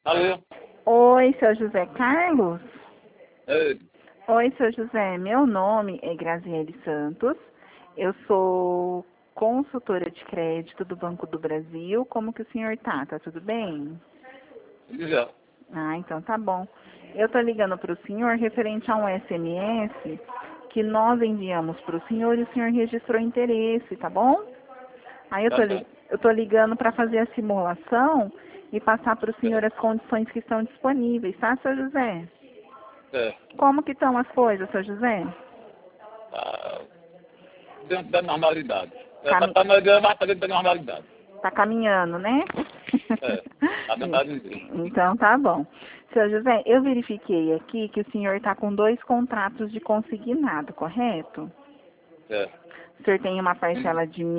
Alô? Oi, seu José Carlos? É, Oi, seu José. Meu nome é Graziele Santos. Eu sou consultora de crédito do Banco do Brasil. Como que o senhor tá? Tá tudo bem? já. Ah, então tá bom. Eu tô ligando para o senhor referente a um SMS que nós enviamos para o senhor e o senhor registrou interesse, tá bom? Aí Tá certo. eu tô ligando para fazer a simulação e passar para o senhor as condições que estão disponíveis, tá, seu José? É, Como que estão as coisas, seu José? tá dentro da normalidade. É, Cami tá melhor, mas tá dentro da normalidade. tá caminhando, né? É, tá dentro dizer. Então tá bom. Seu José, eu verifiquei aqui que o senhor está com 2 contratos de consignado, correto? É. O senhor tem uma Hum, parcela de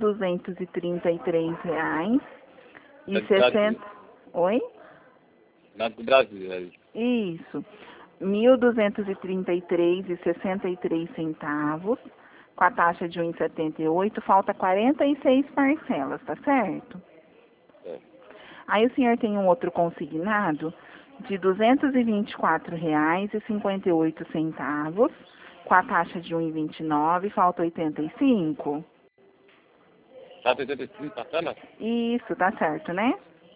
R$ 1.233 É e do Brasil. 60. Oi? Não é do Brasil, é isso. Isso. 1.233,63 com a taxa de 1,78, falta 46 parcelas, tá certo? É. Aí o senhor tem um outro consignado de R$ 224,58, com a taxa de 1,29, falta 85. Tá 85 parcelas? Isso, tá certo, né?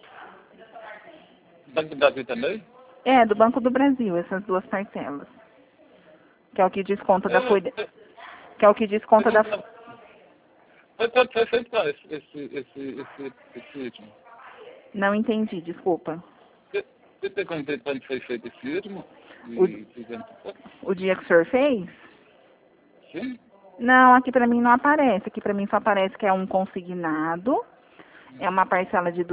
Banco do Brasil também? É, do Banco do Brasil, essas duas parcelas. Que é o que desconta da folha. Que é o que desconta da. Foi feito pra esse último. Não entendi, desculpa. Você tem como ver quando foi feito esse último? O, E fizemos o dia que o senhor fez? sim? Não, aqui pra mim não aparece. Aqui pra mim só aparece que é um consignado. É uma parcela de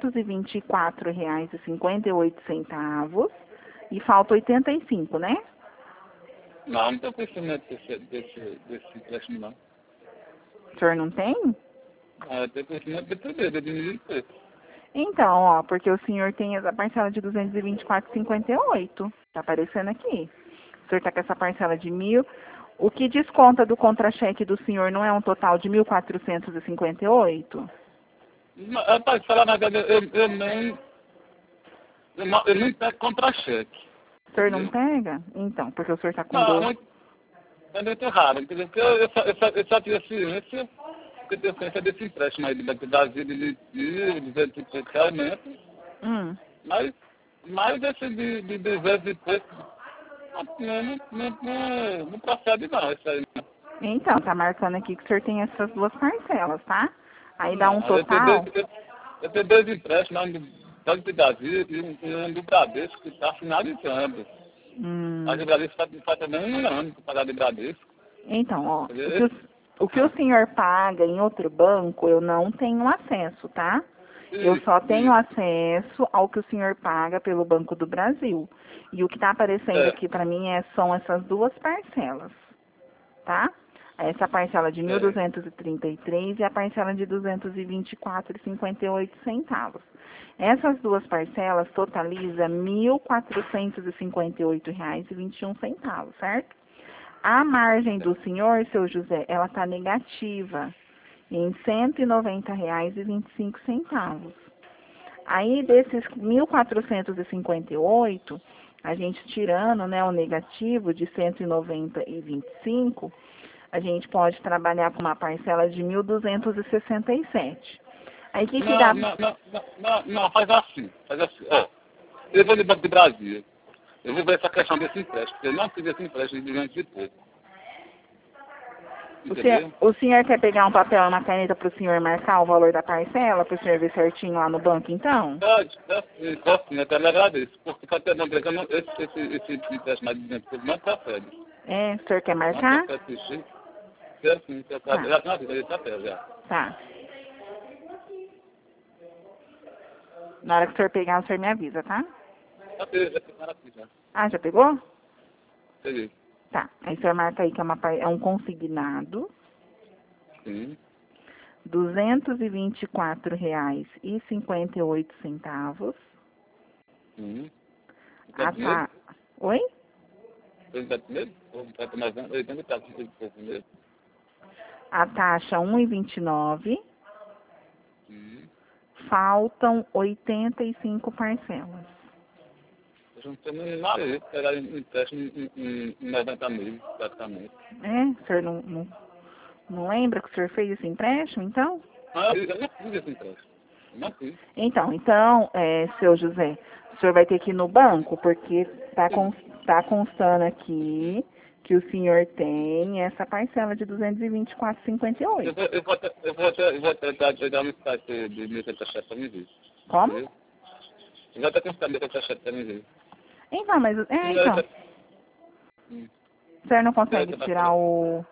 R$ 224,58 e falta 85, né? Não, não tem conhecimento desse empréstimo, não. O senhor não tem? Ah, tem conhecimento de tudo, de dinheiro. Então, ó, porque o senhor tem essa parcela de 224,58. Tá aparecendo aqui. O senhor tá com essa parcela de 1.000. O que desconta do contra-cheque do senhor não é um total de 1.458? Rapaz, falar na verdade, eu nem pego contra-cheque, O senhor não entendeu? pega? Então, porque o senhor tá com Não, dor. é muito raro, entendeu? Porque eu só tive ciência, porque eu tenho ciência desse empréstimo aí do Banco do Brasil de 250 realmente, Hum. mas esse de 200 e pouco, não procede não, isso aí não. Então, tá marcando aqui que o senhor tem essas duas parcelas, tá? Aí dá um Não, total. eu tenho dois empréstimos, um do Banco do Brasil e um do Bradesco que está finalizando. Mas o Hum. Bradesco faz também um ano para pagar de Bradesco. Então, ó, Entendeu? o que o Ah, senhor paga em outro banco, eu não tenho acesso, tá? Eu isso, só tenho isso. acesso ao que o senhor paga pelo Banco do Brasil. E o que está aparecendo É, aqui para mim são essas duas parcelas, tá? Essa parcela de mil é. duzentos e trinta e três e a parcela de 224,58. Essas duas parcelas totalizam R$ 1.458,21, certo? A margem do senhor, seu José, ela está negativa em R$ 190,25. Aí desses 1.458, a gente tirando, né, o negativo de 190,25, a gente pode trabalhar com uma parcela de 1.267. Aí o que que Não, dá? não, não, não, não, faz assim, faz assim. Ó, eu vou no Banco do Brasil. Eu vou ver essa questão desse empréstimo, porque eu não fiz esse empréstimo de 200 e pouco. Entendeu? O senhor quer pegar um papel e uma caneta para o senhor marcar o valor da parcela, para o senhor ver certinho lá no banco, então? Pode, até me agradeço. Porque para ter uma empresa, esse empréstimo de 200 e pouco não procede. É, o senhor quer Não marcar? procede esse jeito. É assim, já Tá, já tenho esse papel já. tá. Na hora que o senhor pegar, o senhor me avisa, tá? Já ficaram aqui já. Ah, já pegou? Peguei. Tá. Aí o senhor marca aí que é um consignado, Sim, R$ 224,58. sim. A Quanto mesmo? tá. Oi? Quanto mesmo? Ou quanto mais não? 84 de pouco mesmo. A taxa 1,29, Sim. Faltam 85 parcelas. Eu não tenho nem nada aí, pegar empréstimo em 90 mil, praticamente. É? O senhor não lembra que o senhor fez esse empréstimo, então? Ah, eu não fiz esse empréstimo. Eu não fiz. Então, seu José, o senhor vai ter que ir no banco, porque tá constando aqui que o senhor tem essa parcela de 224,58. Eu vou até dar um site de 1.87 para me ver. Como? Entendeu? Eu vou até constar 1.87 para me ver. Então, mas, então, o senhor não consegue tirar o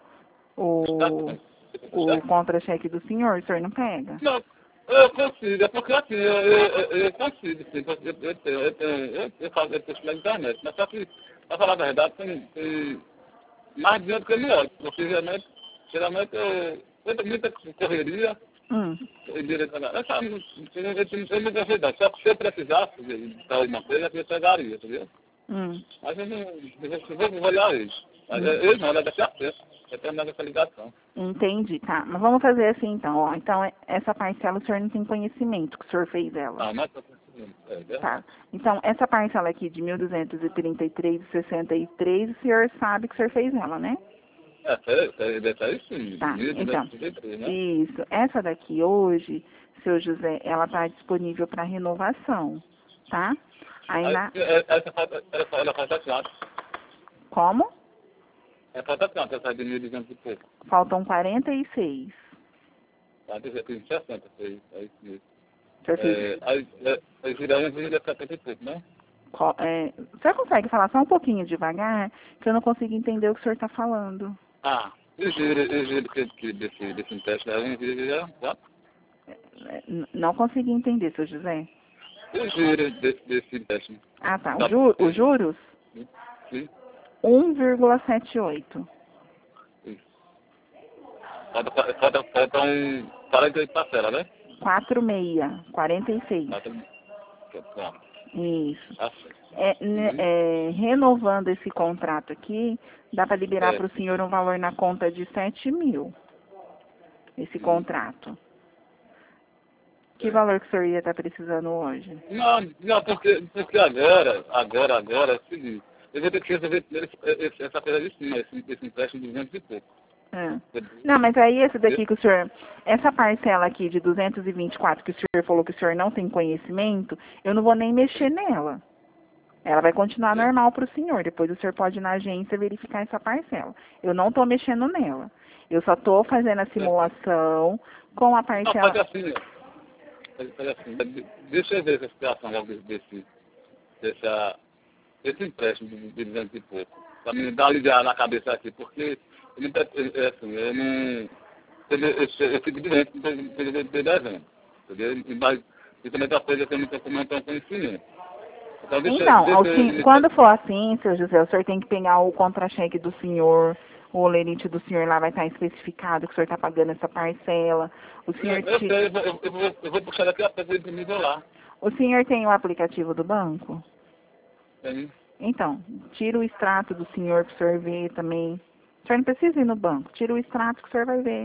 contra-cheque do senhor? O senhor não pega? Não, eu consigo, é porque assim, eu consigo, sim, eu faço isso pela internet, mas só que, pra falar a verdade, tem mais dinheiro que eu me olho, porque geralmente eu tenho muita correria, e direito eu não gostei não, só que se eu precisasse de alguma coisa, eu pegaria, entendeu? Mas eu vou olhar eles, mas eles não, ela deve ter acesso, eu tenho essa ligação. Entendi, tá. Mas vamos fazer assim então, ó. Então, essa parcela o senhor não tem conhecimento que o senhor fez ela. Ah, mas Tá. Então, essa parcela aqui de 1.233,63, o senhor sabe que o senhor fez ela, né? Deve aí sim. Tá, então, 1.233, né? isso. Essa daqui hoje, seu José, ela tá disponível para renovação, tá? Aí Ela falta quanto? Como? Ela falta quanto? Essa de 1.200 e pouco. Faltam 46. Tá, dizer que 60, é isso mesmo. O senhor fez... Aí vira 1,70 e pouco, né? O senhor consegue falar só um pouquinho devagar, que eu não consigo entender o que o senhor está falando. Ah, o giro que desse teste é 1,4. Não consegui entender, seu José. O giro desse teste. Ah, tá. Os juros? Sim. 1,78. Isso. Falta 48 parcelas, né? 46. Pronto. Isso. Tá. Renovando esse contrato aqui, dá para liberar para o senhor um valor na conta de 7.000. Esse contrato. Que valor que o senhor ia estar precisando hoje? Não, porque agora é o seguinte. Eu vou ter que resolver essa coisa de cima, esse empréstimo de 200 e pouco. Não, mas aí esse daqui que o senhor... Essa parcela aqui de 224 que o senhor falou que o senhor não tem conhecimento, eu não vou nem mexer nela. Ela vai continuar normal para o senhor. Depois o senhor pode ir na agência verificar essa parcela. Eu não estou mexendo nela. Eu só estou fazendo a simulação com a parcela... Não, faz assim. Deixa eu ver essa situação logo desse empréstimo de 200 e pouco. Para me dar uma ligada na cabeça aqui, porque eu fico doente de dezembro. Entendeu? Mas isso também é uma coisa que eu não tenho conhecimento. Então, quando for assim, seu José, o senhor tem que pegar o contra-cheque do senhor, o olerite do senhor lá vai estar especificado que o senhor está pagando essa parcela. O senhor eu vou puxar daqui a pouco para me lá. O senhor tem o aplicativo do banco? Tem. Então, tira o extrato do senhor para o senhor ver também. O senhor não precisa ir no banco, tira o extrato que o senhor vai ver.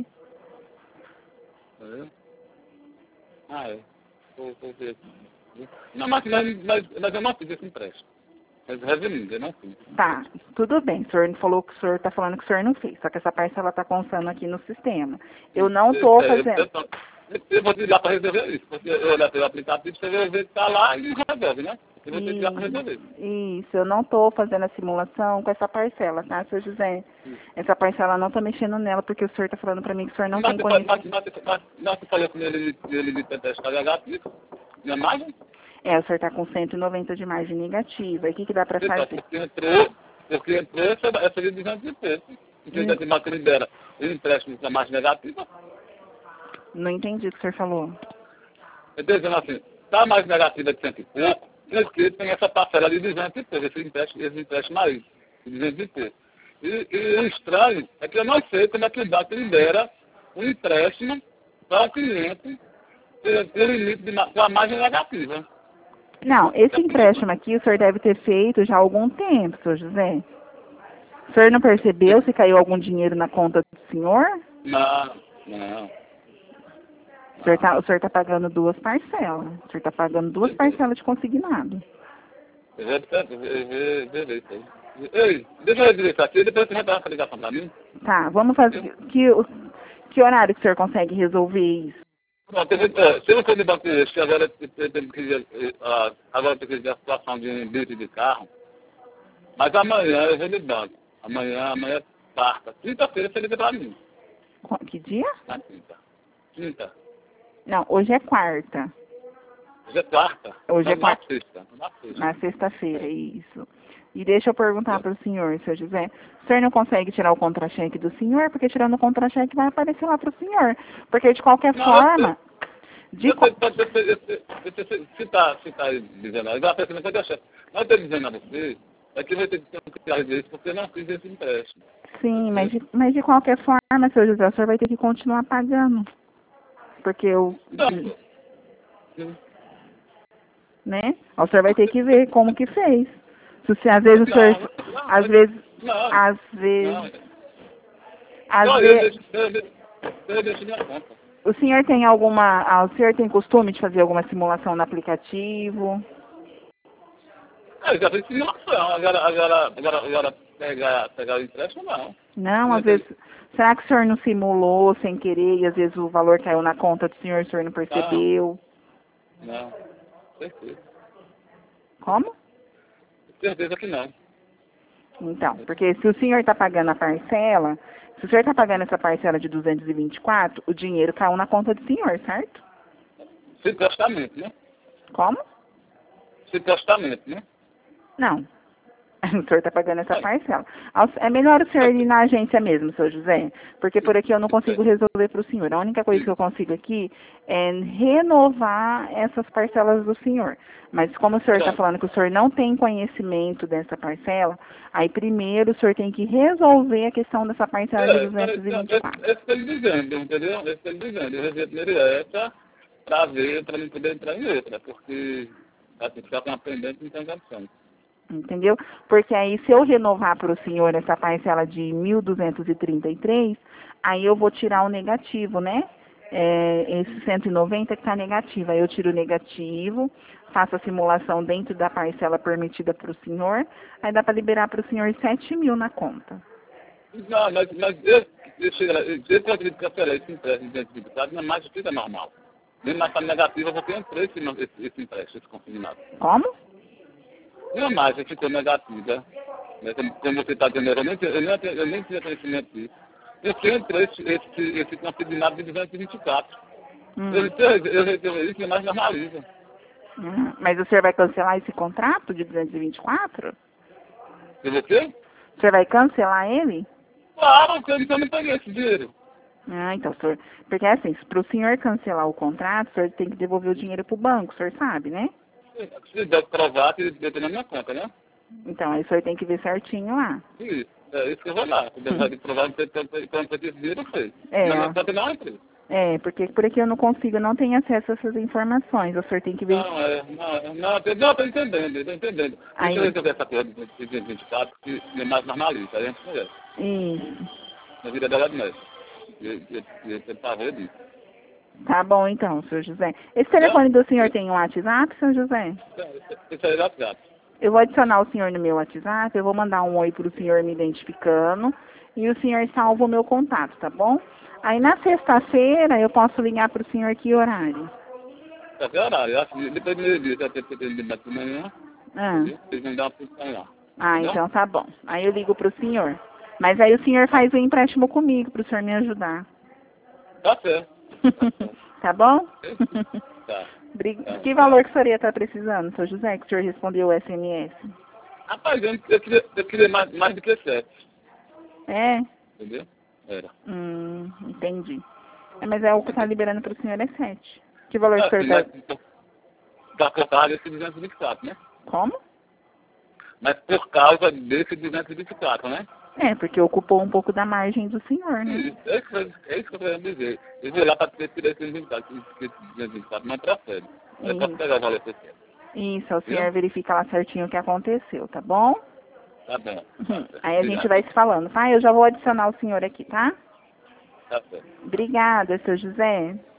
Vou ver. Não, mas eu não fiz esse empréstimo. Mas resumindo, eu não fiz. Tá, tudo bem. O senhor falou que o senhor está falando que o senhor não fez. Só que essa parcela está constando aqui no sistema. Eu não estou fazendo... Eu vou ligar para resolver isso. Porque eu olhar pelo aplicativo, você vai ver que está lá e resolve, né? Eu vou ter que ligar para resolver. Isso, eu não estou fazendo a simulação com essa parcela, tá, seu José? Essa parcela não estou mexendo nela, porque o senhor está falando para mim que o senhor não tem conhecimento. Mas você falou com ele de testar negativo? Minha margem? O senhor está com 190 de margem negativa. E o que dá para fazer? Porque entrou essa de 200 e pouco. Então, de uma que libera o empréstimo com a margem negativa. Não entendi o que o senhor falou. Eu estou dizendo assim, está mais negativa de 100 e pouco, porque tem essa parcela de 200 e pouco, esse empréstimo aí, de 200 e pouco. E o estranho é que eu não sei como é que o banco libera um empréstimo para o cliente pelo limite com a margem negativa. Não, esse empréstimo aqui o senhor deve ter feito já há algum tempo, senhor José. O senhor não percebeu se caiu algum dinheiro na conta do senhor? Não. O senhor tá pagando duas parcelas. O senhor tá pagando duas parcelas de consignado. Ei, deixa eu dizer isso aqui, depois você vai dar essa ligação pra mim. Tá, vamos fazer. Que horário que o senhor consegue resolver isso? Pronto, se você me bater isso, que agora tem que agora tem que ver a situação de um bicho de carro, mas amanhã eu vou lhe banco. Amanhã é quarta. Quinta-feira você liga pra mim. Que dia? Na quinta. Quinta. Não, hoje é quarta. Hoje é quarta. Hoje é quarta. Na sexta. Na sexta-feira, isso. E deixa eu perguntar para o senhor, seu José. O senhor não consegue tirar o contra-cheque do senhor? Porque tirando o contra-cheque vai aparecer lá para o senhor. Porque de qualquer forma... Se tá dizendo, igual a pessoa não pode achar. Mas eu tô dizendo a você, é que vai ter que ter um critério desse, porque eu não fiz esse empréstimo. Sim, mas de qualquer forma, seu José, o senhor vai ter que continuar pagando. Porque eu... Né? O senhor vai ter que ver como que fez. Se às vezes o senhor... Às vezes... Eu deixo minha conta. O senhor tem alguma... O senhor tem costume de fazer alguma simulação no aplicativo? Eu já fiz simulação. Agora pegar o empréstimo, não. Não, às vezes... Será que o senhor não simulou sem querer e às vezes o valor caiu na conta do senhor e o senhor não percebeu? Não. Certeza. Como? Certeza que não. Então, porque se o senhor está pagando a parcela, se o senhor está pagando essa parcela de 224, o dinheiro caiu na conta do senhor, certo? Sem testamento, né? Como? Sem testamento, né? Não. O senhor está pagando essa parcela. É melhor o senhor ir na agência mesmo, seu José, porque por aqui eu não consigo resolver para o senhor. A única coisa que eu consigo aqui é renovar essas parcelas do senhor. Mas como o senhor está falando que o senhor não tem conhecimento dessa parcela, aí primeiro o senhor tem que resolver a questão dessa parcela de 224. Esse está lhe dizendo, entendeu? Esse está lhe dizendo. Eu resolvi primeiro essa para ver, para não poder entrar em outra, porque assim, ficar com uma pendente não tem condição. Entendeu? Porque aí, se eu renovar para o senhor essa parcela de 1.233, aí eu vou tirar o negativo, né? Esse 190 que está negativo. Aí eu tiro o negativo, faço a simulação dentro da parcela permitida para o senhor, aí dá para liberar para o senhor 7.000 na conta. Não, mas eu acredito que esse empréstimo de identificado não é mais do que é normal. Mesmo na parte negativa, eu vou ter esse empréstimo, esse consignado. Como? Não mais, ficou negativa. Como você está dizendo, eu nem tinha conhecimento disso. Eu tenho esse consignado de 224. Eu resolvi isso, mas normaliza. Mas o senhor vai cancelar esse contrato de 224? E você? O senhor vai cancelar ele? Claro, porque eu não peguei esse dinheiro. Então, senhor, porque assim, para o senhor cancelar o contrato, o senhor tem que devolver o dinheiro para o banco, o senhor sabe, né? Se deve provar que eu tenho na minha conta, né? Então, aí o senhor tem que ver certinho lá. Isso, é isso que eu vou lá. Se deve provar que eu tenho dinheiro, eu sei. É. Na minha conta não entra. Porque por aqui eu não consigo, não tenho acesso a essas informações. O senhor tem que ver. Não, estou entendendo. Aí... Deixa eu resolver essa coisa de 24, que é mais normalista, aí a gente conhece. Isso. Na vida dela de médico. Eu tenho ver disso. Tá bom, então, senhor José. Esse telefone do senhor tem um WhatsApp, senhor José? Isso aí é WhatsApp. Eu vou adicionar o senhor no meu WhatsApp, eu vou mandar um oi pro senhor me identificando e o senhor salva o meu contato, tá bom? Aí na sexta-feira eu posso ligar pro senhor que horário? Que horário? Depois do meio-dia, já tem que ter de manhã. Vocês vão dar uma função lá. Então tá bom. Aí eu ligo pro senhor. Mas aí o senhor faz o empréstimo comigo pro senhor me ajudar. Tá certo. Tá bom? Tá. Que valor que o senhor ia estar precisando, seu José, que o senhor respondeu o SMS? Rapaz, eu queria mais do que 7. É? Entendeu? Era. Entendi. Mas o que tá liberando para o senhor é 7. Que valor que o senhor tá... Tá por causa desse 224, né? Como? Mas por causa desse 224, né? Porque ocupou um pouco da margem do senhor, né? É isso que eu quero dizer. Eu vou lá para ter esse 224, mas procede. Eu posso pegar o valor que eu quero. Isso, o senhor verifica lá certinho o que aconteceu, tá bom? Tá bom. Aí a gente vai se falando, tá? Eu já vou adicionar o senhor aqui, tá? Tá certo. Obrigada, seu José.